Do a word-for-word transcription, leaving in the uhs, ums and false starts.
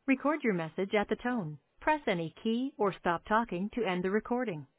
Record your message at the tone. Press any key or stop talking to end the recording.